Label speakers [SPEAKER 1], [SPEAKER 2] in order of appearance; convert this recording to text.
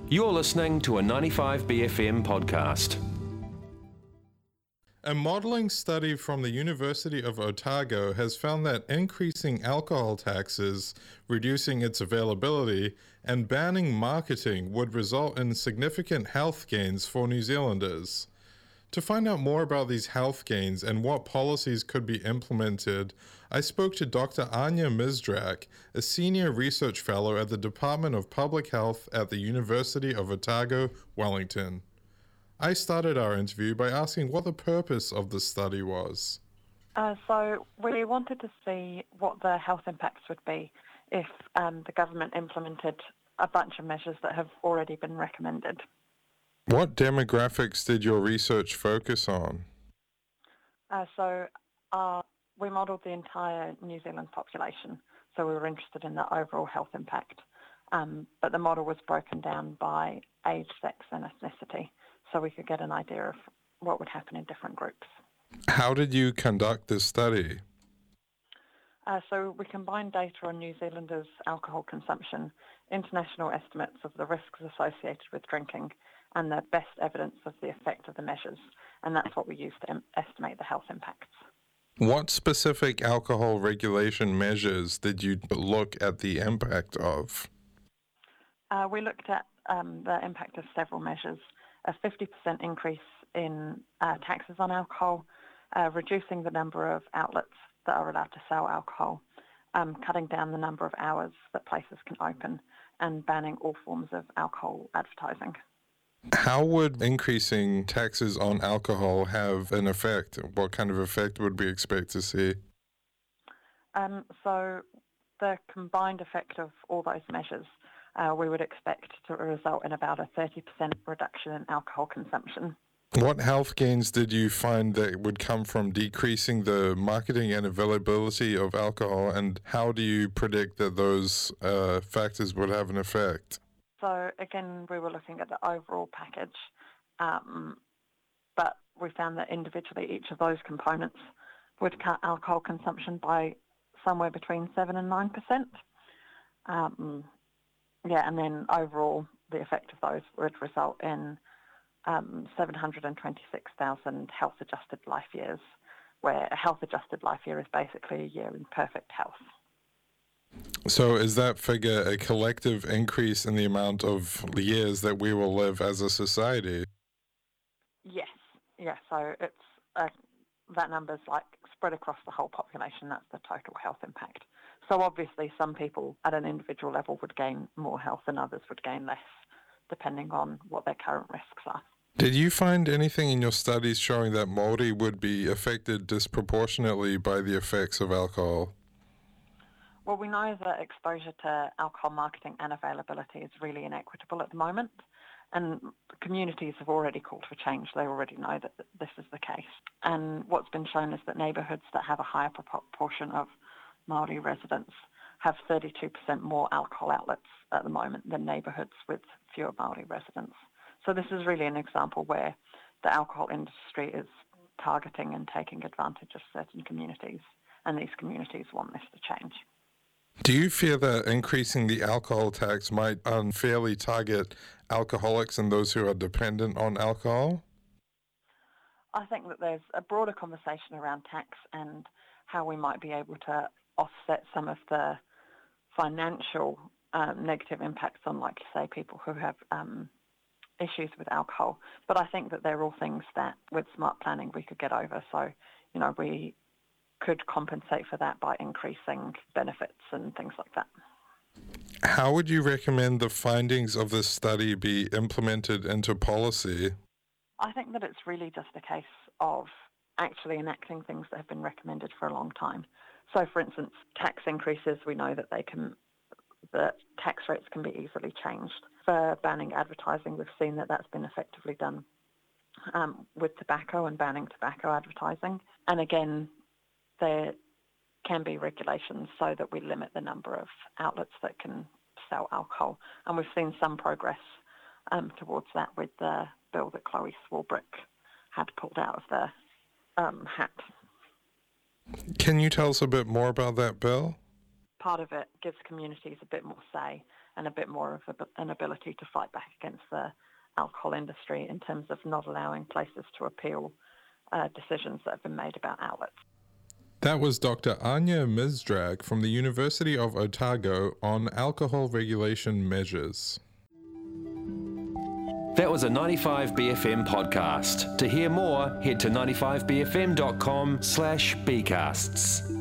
[SPEAKER 1] You're listening to a 95BFM podcast.
[SPEAKER 2] A modelling study from the University of Otago has found that increasing alcohol taxes, reducing its availability, and banning marketing would result in significant health gains for New Zealanders. To find out more about these health gains and what policies could be implemented, I spoke to Dr. Anya Misdrak, a senior research fellow at the Department of Public Health at the University of Otago, Wellington. I started our interview by asking what the purpose of the study was.
[SPEAKER 3] So we wanted to see what the health impacts would be if the government implemented a bunch of measures that have already been recommended.
[SPEAKER 2] What demographics did your research focus on?
[SPEAKER 3] We modelled the entire New Zealand population, so we were interested in the overall health impact. But the model was broken down by age, sex and ethnicity, so we could get an idea of what would happen in different groups.
[SPEAKER 2] How did you conduct this study?
[SPEAKER 3] So we combined data on New Zealanders' alcohol consumption, international estimates of the risks associated with drinking, and the best evidence of the effect of the measures, and that's what we used to estimate the health impacts.
[SPEAKER 2] What specific alcohol regulation measures did you look at the impact of?
[SPEAKER 3] We looked at the impact of several measures: a 50% increase in taxes on alcohol, reducing the number of outlets that are allowed to sell alcohol, cutting down the number of hours that places can open, and banning all forms of alcohol advertising.
[SPEAKER 2] How would increasing taxes on alcohol have an effect? What kind of effect would we expect to see?
[SPEAKER 3] So the combined effect of all those measures, we would expect to result in about a 30% reduction in alcohol consumption.
[SPEAKER 2] What health gains did you find that would come from decreasing the marketing and availability of alcohol, and how do you predict that those factors would have an effect?
[SPEAKER 3] So again, we were looking at the overall package, but we found that individually each of those components would cut alcohol consumption by somewhere between 7 and 9%. And then overall the effect of those would result in 726,000 health-adjusted life years, where a health-adjusted life year is basically a year in perfect health.
[SPEAKER 2] So is that figure a collective increase in the amount of years that we will live as a society?
[SPEAKER 3] Yes. Yeah, so it's that number's like spread across the whole population. That's the total health impact. So obviously some people at an individual level would gain more health and others would gain less, depending on what their current risks are.
[SPEAKER 2] Did you find anything in your studies showing that Māori would be affected disproportionately by the effects of alcohol?
[SPEAKER 3] Well, we know that exposure to alcohol marketing and availability is really inequitable at the moment, and communities have already called for change. They already know that this is the case. And what's been shown is that neighbourhoods that have a higher proportion of Māori residents have 32% more alcohol outlets at the moment than neighbourhoods with fewer Māori residents. So this is really an example where the alcohol industry is targeting and taking advantage of certain communities, and these communities want this to change.
[SPEAKER 2] Do you fear that increasing the alcohol tax might unfairly target alcoholics and those who are dependent on alcohol?
[SPEAKER 3] I think that there's a broader conversation around tax and how we might be able to offset some of the financial negative impacts on, like, say, people who have issues with alcohol. But I think that they're all things that with smart planning we could get over. So, we could compensate for that by increasing benefits and things like that.
[SPEAKER 2] How would you recommend the findings of this study be implemented into policy?
[SPEAKER 3] I think that it's really just a case of actually enacting things that have been recommended for a long time. So, for instance, tax increases, we know that the tax rates can be easily changed. For banning advertising, we've seen that that's been effectively done with tobacco and banning tobacco advertising. And again, there can be regulations so that we limit the number of outlets that can sell alcohol. And we've seen some progress towards that with the bill that Chloe Swarbrick had pulled out of the hat.
[SPEAKER 2] Can you tell us a bit more about that bill?
[SPEAKER 3] Part of it gives communities a bit more say and a bit more of an ability to fight back against the alcohol industry in terms of not allowing places to appeal decisions that have been made about outlets.
[SPEAKER 2] That was Dr. Anya Mizdrag from the University of Otago on alcohol regulation measures.
[SPEAKER 1] That was a 95BFM podcast. To hear more, head to 95bfm.com/bcasts.